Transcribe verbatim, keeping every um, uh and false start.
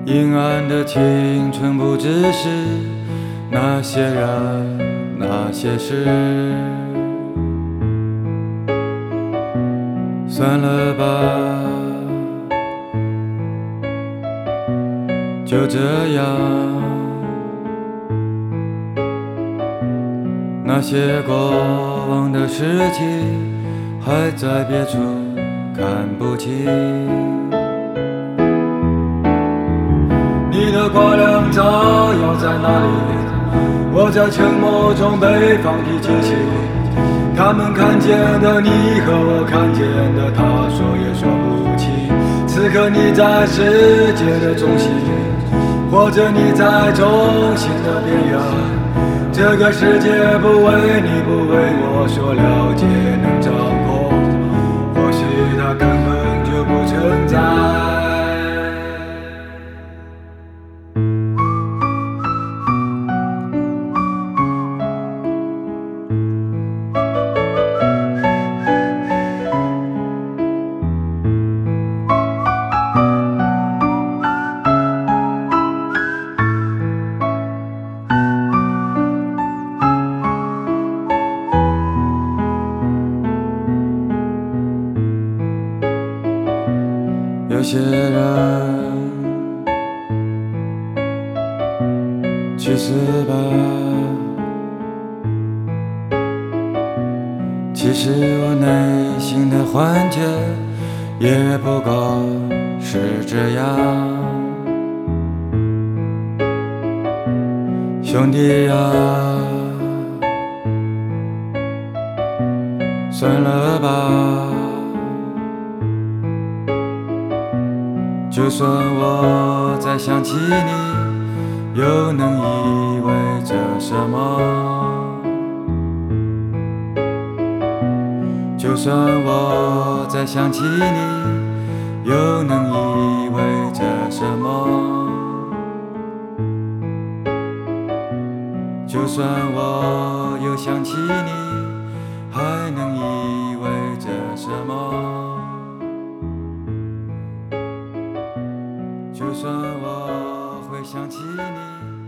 阴暗的青春不只是那些人那些事，算了吧，就这样，那些过往的事情还在别处看不清。你的光亮照耀在哪里？我在沉默中被放屁惊醒。他们看见的你和我看见的他，说也说不清。此刻你在世界的中心，或者你在中心的边缘。这个世界不为你不为我所了解能掌控，或许它根本就不存在。有些人去死吧，其实我内心的幻觉也不过是这样。兄弟啊，算了吧，就算我再想起你，又能意味着什么？就算我再想起你，又能意味着什么？就算我又想起你，还能意味着什么？就算我会想起你。